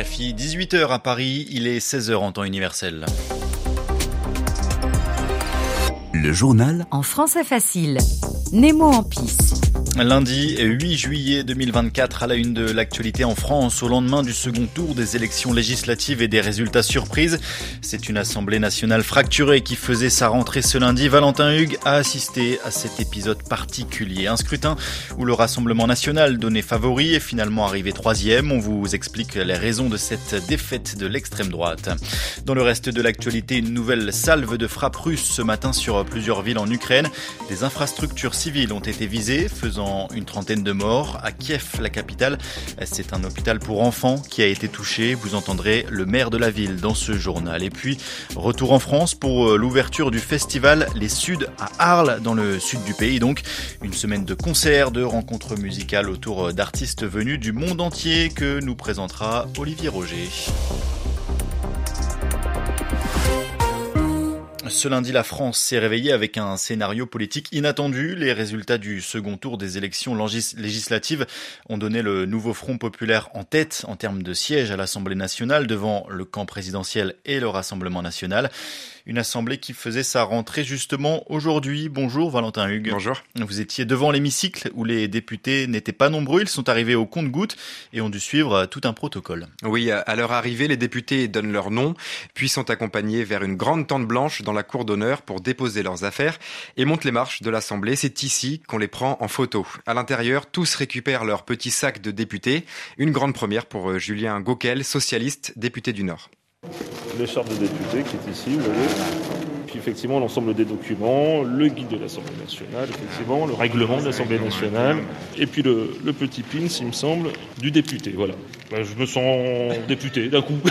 RFI, 18h à Paris, il est 16h en temps universel. Le journal en français facile. Nemo en pisse. Lundi 8 juillet 2024, à la une de l'actualité en France, au lendemain du second tour des élections législatives et des résultats surprises. C'est une Assemblée nationale fracturée qui faisait sa rentrée ce lundi. Valentin Hugues a assisté à cet épisode particulier. Un scrutin où le Rassemblement national, donné favori, est finalement arrivé troisième. On vous explique les raisons de cette défaite de l'extrême droite. Dans le reste de l'actualité, une nouvelle salve de frappes russes ce matin sur plusieurs villes en Ukraine. Des infrastructures civiles ont été visées, faisant une trentaine de morts. À Kiev, la capitale, c'est un hôpital pour enfants qui a été touché. Vous entendrez le maire de la ville dans ce journal. Et puis, retour en France pour l'ouverture du festival Les Suds à Arles, dans le sud du pays. Donc, une semaine de concerts, de rencontres musicales autour d'artistes venus du monde entier que nous présentera Olivier Roger. Ce lundi, la France s'est réveillée avec un scénario politique inattendu. Les résultats du second tour des élections législatives ont donné le nouveau Front populaire en tête en termes de sièges à l'Assemblée nationale devant le camp présidentiel et le Rassemblement national. Une assemblée qui faisait sa rentrée justement aujourd'hui. Bonjour Valentin Hugues. Bonjour. Vous étiez devant l'hémicycle où les députés n'étaient pas nombreux. Ils sont arrivés au compte-gouttes et ont dû suivre tout un protocole. Oui, à leur arrivée, les députés donnent leur nom, puis sont accompagnés vers une grande tente blanche dans la cour d'honneur pour déposer leurs affaires et montent les marches de l'Assemblée. C'est ici qu'on les prend en photo. À l'intérieur, tous récupèrent leur petit sac de députés. Une grande première pour Julien Gauquel, socialiste, député du Nord. L'écharpe de député qui est ici, vous voyez. Puis effectivement l'ensemble des documents, le guide de l'Assemblée nationale, effectivement, le règlement de l'Assemblée nationale, et puis le petit pins, il me semble, du député. Voilà. Je me sens député d'un coup.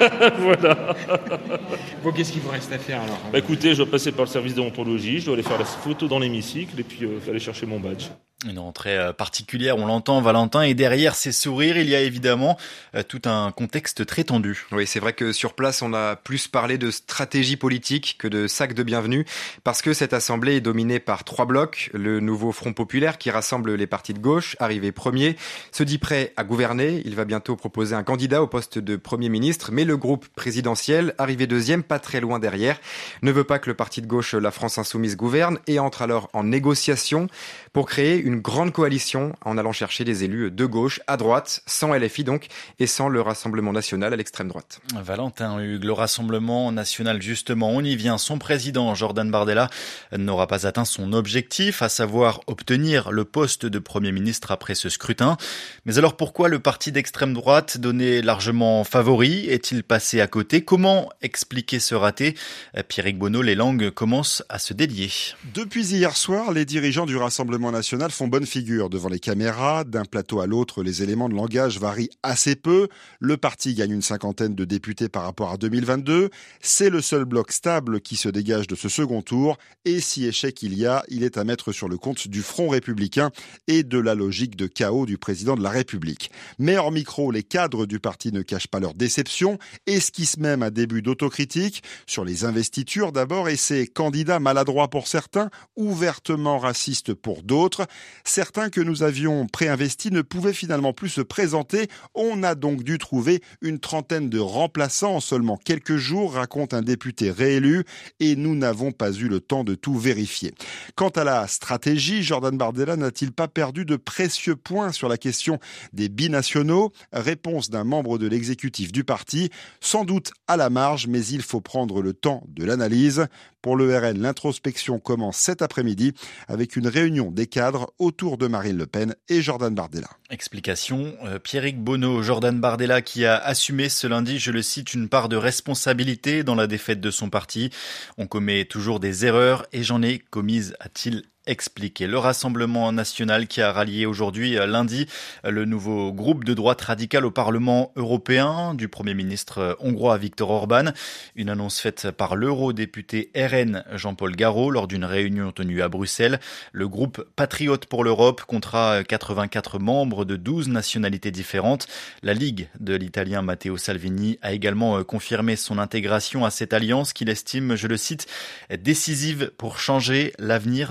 Voilà. Bon, qu'est-ce qu'il vous reste à faire alors ? Écoutez, je dois passer par le service déontologie, je dois aller faire la photo dans l'hémicycle et puis aller chercher mon badge. Une rentrée particulière, on l'entend Valentin, et derrière ces sourires, il y a évidemment tout un contexte très tendu. Oui, c'est vrai que sur place, on a plus parlé de stratégie politique que de sac de bienvenue, parce que cette assemblée est dominée par trois blocs. Le nouveau Front populaire, qui rassemble les partis de gauche, arrivé premier, se dit prêt à gouverner. Il va bientôt proposer un candidat au poste de Premier ministre, mais le groupe présidentiel, arrivé deuxième, pas très loin derrière, ne veut pas que le parti de gauche, la France Insoumise, gouverne et entre alors en négociation pour créer une grande coalition en allant chercher des élus de gauche à droite, sans LFI donc, et sans le Rassemblement national à l'extrême droite. Valentin Hugues, le Rassemblement national justement, on y vient. Son président, Jordan Bardella, n'aura pas atteint son objectif, à savoir obtenir le poste de Premier ministre après ce scrutin. Mais alors pourquoi le parti d'extrême droite, donné largement favori, est-il passé à côté ? Comment expliquer ce raté ? Pierrick Bonneau, les langues commencent à se délier. Depuis hier soir, les dirigeants du Rassemblement national font bonne figure devant les caméras. D'un plateau à l'autre, les éléments de langage varient assez peu. Le parti gagne une cinquantaine de députés par rapport à 2022. C'est le seul bloc stable qui se dégage de ce second tour. Et si échec il y a, il est à mettre sur le compte du Front républicain et de la logique de chaos du président de la République. Mais hors micro, les cadres du parti ne cachent pas leur déception, esquissent même un début d'autocritique sur les investitures d'abord et ces candidats maladroits pour certains, ouvertement racistes pour d'autres. Certains que nous avions préinvestis ne pouvaient finalement plus se présenter. On a donc dû trouver une trentaine de remplaçants en seulement quelques jours, raconte un député réélu, et nous n'avons pas eu le temps de tout vérifier. Quant à la stratégie, Jordan Bardella n'a-t-il pas perdu de précieux points sur la question des binationaux ? Réponse d'un membre de l'exécutif du parti, sans doute à la marge, mais il faut prendre le temps de l'analyse. Pour le RN, l'introspection commence cet après-midi avec une réunion des cadres autour de Marine Le Pen et Jordan Bardella. Explication, Pierrick Bonneau, Jordan Bardella qui a assumé ce lundi, je le cite, une part de responsabilité dans la défaite de son parti. On commet toujours des erreurs et j'en ai commises, a-t-il expliqué. Le Rassemblement national qui a rallié aujourd'hui, lundi, le nouveau groupe de droite radicale au Parlement européen du Premier ministre hongrois Viktor Orban. Une annonce faite par l'eurodéputé RN Jean-Paul Garot lors d'une réunion tenue à Bruxelles. Le groupe Patriotes pour l'Europe comptera 84 membres de 12 nationalités différentes. La Ligue de l'Italien Matteo Salvini a également confirmé son intégration à cette alliance qu'il estime, je le cite, décisive pour changer l'avenir de cette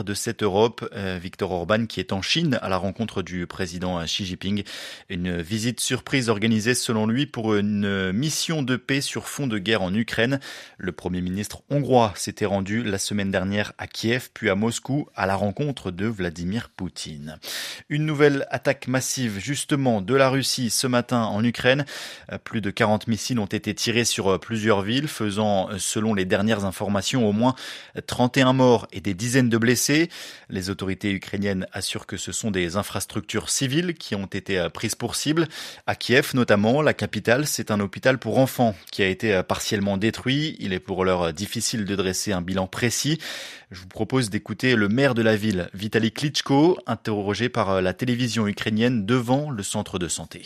cette Europe, Viktor Orban qui est en Chine à la rencontre du président Xi Jinping. Une visite surprise organisée selon lui pour une mission de paix sur fond de guerre en Ukraine. Le Premier ministre hongrois s'était rendu la semaine dernière à Kiev puis à Moscou à la rencontre de Vladimir Poutine. Une nouvelle attaque massive justement de la Russie ce matin en Ukraine. Plus de 40 missiles ont été tirés sur plusieurs villes, faisant, selon les dernières informations, au moins 31 morts et des dizaines de blessés. Les autorités ukrainiennes assurent que ce sont des infrastructures civiles qui ont été prises pour cible. À Kiev notamment, la capitale, c'est un hôpital pour enfants qui a été partiellement détruit. Il est pour l'heure difficile de dresser un bilan précis. Je vous propose d'écouter le maire de la ville, Vitali Klitschko, interrogé par la télévision ukrainienne devant le centre de santé.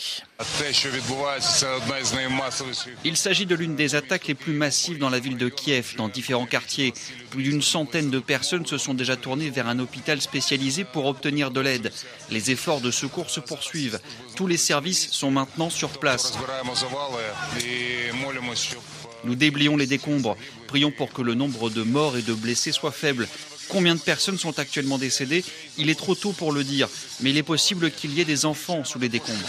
Il s'agit de l'une des attaques les plus massives dans la ville de Kiev, dans différents quartiers. Plus d'une centaine de personnes se sont déjà tournées vers un hôpital spécialisé pour obtenir de l'aide. Les efforts de secours se poursuivent. Tous les services sont maintenant sur place. Nous déblayons les décombres. Prions pour que le nombre de morts et de blessés soit faible. Combien de personnes sont actuellement décédées ? Il est trop tôt pour le dire, mais il est possible qu'il y ait des enfants sous les décombres.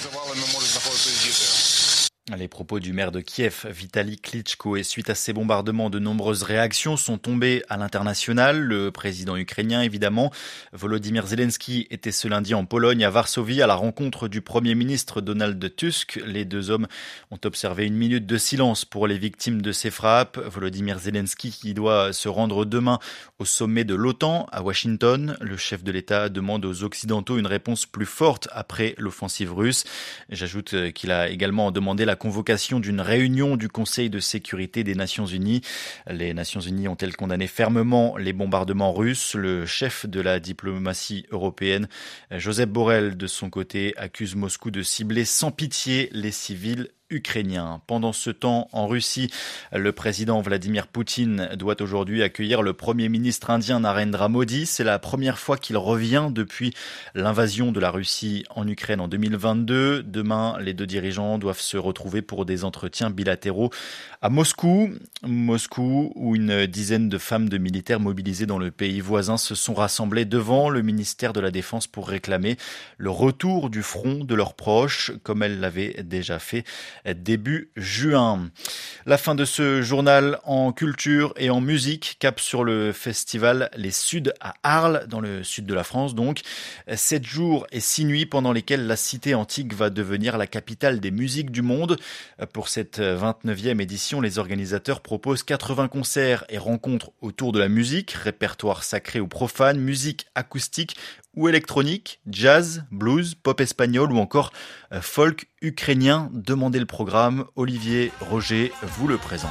Les propos du maire de Kiev, Vitali Klitschko, et suite à ces bombardements, de nombreuses réactions sont tombées à l'international. Le président ukrainien, évidemment, Volodymyr Zelensky, était ce lundi en Pologne, à Varsovie, à la rencontre du Premier ministre Donald Tusk. Les deux hommes ont observé une minute de silence pour les victimes de ces frappes. Volodymyr Zelensky qui doit se rendre demain au sommet de l'OTAN à Washington. Le chef de l'État demande aux Occidentaux une réponse plus forte après l'offensive russe. J'ajoute qu'il a également demandé la convocation d'une réunion du Conseil de sécurité des Nations Unies. Les Nations Unies ont-elles condamné fermement les bombardements russes ? Le chef de la diplomatie européenne, Josep Borrell, de son côté, accuse Moscou de cibler sans pitié les civils ukrainien. Pendant ce temps, en Russie, le président Vladimir Poutine doit aujourd'hui accueillir le Premier ministre indien Narendra Modi. C'est la première fois qu'il revient depuis l'invasion de la Russie en Ukraine en 2022. Demain, les deux dirigeants doivent se retrouver pour des entretiens bilatéraux à Moscou. Moscou, où une dizaine de femmes de militaires mobilisés dans le pays voisin se sont rassemblées devant le ministère de la Défense pour réclamer le retour du front de leurs proches, comme elles l'avaient déjà fait début juin. La fin de ce journal en culture et en musique, cap sur le festival Les Suds à Arles, dans le sud de la France donc. 7 jours et 6 nuits pendant lesquels la cité antique va devenir la capitale des musiques du monde. Pour cette 29e édition, les organisateurs proposent 80 concerts et rencontres autour de la musique, répertoire sacré ou profane, musique acoustique ou électronique, jazz, blues, pop espagnol ou encore folk ukrainien. Demandez le programme, Olivier Roger vous le présente.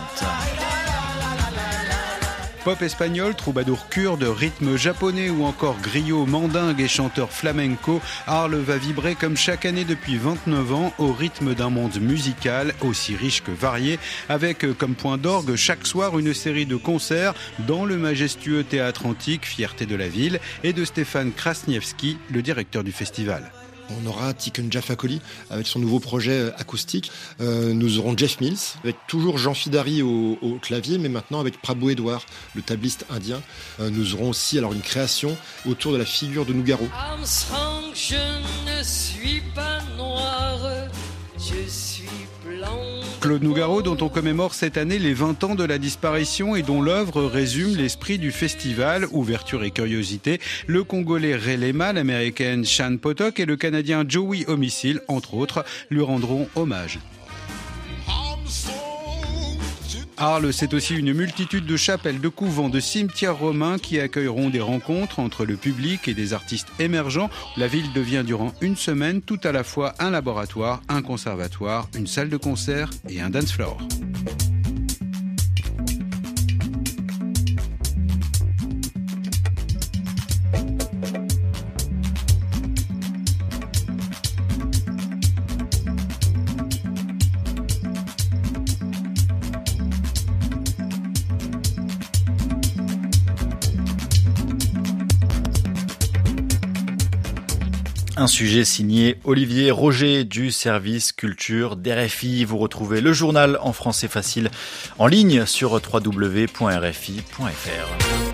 Pop espagnol, troubadour kurde, rythme japonais ou encore griot, mandingue et chanteur flamenco, Arles va vibrer comme chaque année depuis 29 ans au rythme d'un monde musical aussi riche que varié, avec comme point d'orgue chaque soir une série de concerts dans le majestueux théâtre antique, fierté de la ville, et de Stéphane Krasniewski, le directeur du festival. On aura Tiken Jah Fakoly avec son nouveau projet acoustique. Nous aurons Jeff Mills avec toujours Jean Fidari au clavier, mais maintenant avec Prabhu Edward, le tabliste indien. Nous aurons aussi alors une création autour de la figure de Nougaro. Armstrong, je ne suis pas noir, je suis blanc. Claude Nougaro, dont on commémore cette année les 20 ans de la disparition et dont l'œuvre résume l'esprit du festival, ouverture et curiosité. Le Congolais Ray Lema, l'Américaine Shan Potok et le Canadien Joey Homicile, entre autres, lui rendront hommage. Arles, c'est aussi une multitude de chapelles, de couvents, de cimetières romains qui accueilleront des rencontres entre le public et des artistes émergents. La ville devient durant une semaine tout à la fois un laboratoire, un conservatoire, une salle de concert et un dance floor. Un sujet signé Olivier Roger du service culture d'RFI. Vous retrouvez le journal en français facile en ligne sur www.rfi.fr.